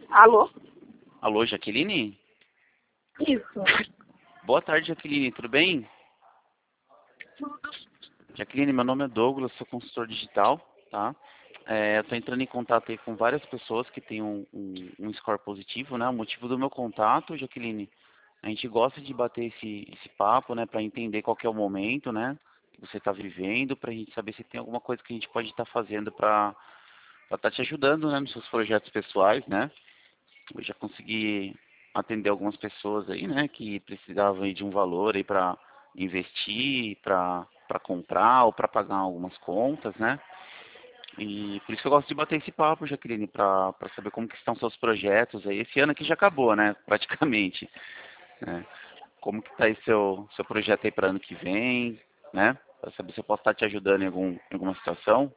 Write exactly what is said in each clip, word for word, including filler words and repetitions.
Alô? Alô, Jaqueline? Isso. Boa tarde, Jaqueline, tudo bem? Tudo. Jaqueline, meu nome é Douglas, sou consultor digital, tá? É, eu estou entrando em contato aí com várias pessoas que têm um, um, um score positivo, né? O motivo do meu contato, Jaqueline, a gente gosta de bater esse, esse papo, né? Para entender qual que é o momento, né? Que você está vivendo, para a gente saber se tem alguma coisa que a gente pode estar fazendo para estar te ajudando, né? Nos seus projetos pessoais, né? Eu já consegui atender algumas pessoas aí, né, que precisavam aí de um valor aí para investir, para para comprar ou para pagar algumas contas, né? E por isso que eu gosto de bater esse papo, Jaqueline, para para saber como que estão seus projetos aí. Esse ano aqui já acabou, né, praticamente, né? Como que está aí seu seu projeto aí para ano que vem, né? Para saber se eu posso estar te ajudando em algum em alguma situação.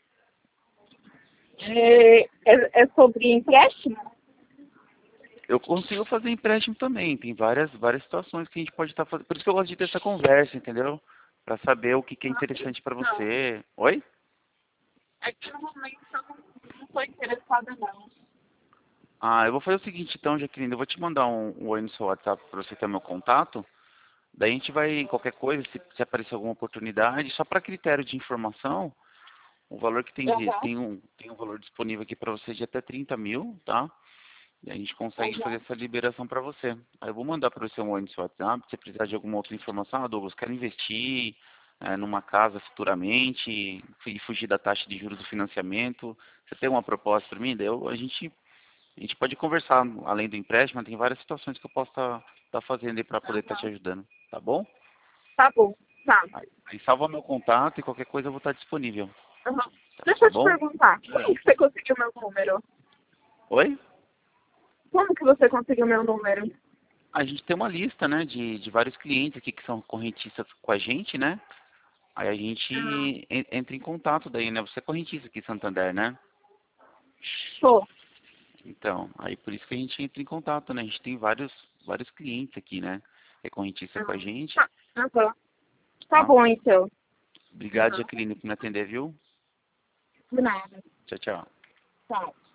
É, é, é sobre empréstimo? Eu consigo fazer empréstimo também. Tem várias, várias situações que a gente pode estar fazendo. Por isso que eu gosto de ter essa conversa, entendeu? Para saber o que, que é interessante para Não. você. Oi? É que no momento eu não, não estou interessada, não. Ah, eu vou fazer o seguinte então, Jaqueline. Eu vou te mandar um, um oi no seu WhatsApp para você ter meu contato. Daí a gente vai, qualquer coisa, se, se aparecer alguma oportunidade, só para critério de informação, o valor que tem, de- Uhum. tem, um, tem um valor disponível aqui para você de até trinta mil, tá? E a gente consegue fazer Uhum. essa liberação para você. Aí eu vou mandar para você um oi no seu WhatsApp, se você precisar de alguma outra informação. Ah, Douglas, quero investir eh, numa casa futuramente e fugir da taxa de juros do financiamento. Você tem uma proposta para mim? Daí eu, a gente a gente pode conversar, além do empréstimo, tem várias situações que eu posso estar fazendo aí para poder estar te ajudando, tá bom? Tá bom. Tá. Aí, aí salva meu contato e qualquer coisa eu vou estar disponível, Uhum. tá, Deixa tá eu te bom? perguntar. Como que você conseguiu meu número? Oi? Como que você conseguiu meu número? A gente tem uma lista, né, de, de vários clientes aqui que são correntistas com a gente, né? Aí a Ah, gente en- entra em contato daí, né? Você é correntista aqui em Santander, né? sou. Então, aí por isso que a gente entra em contato, né? A gente tem vários, vários clientes aqui, né? Que é correntista com a Uhum. gente, Tá. Uhum. Tá tá? bom, então. Obrigado, Uhum. Jaqueline, por me atender, viu? De nada. Tchau, tchau. Tá.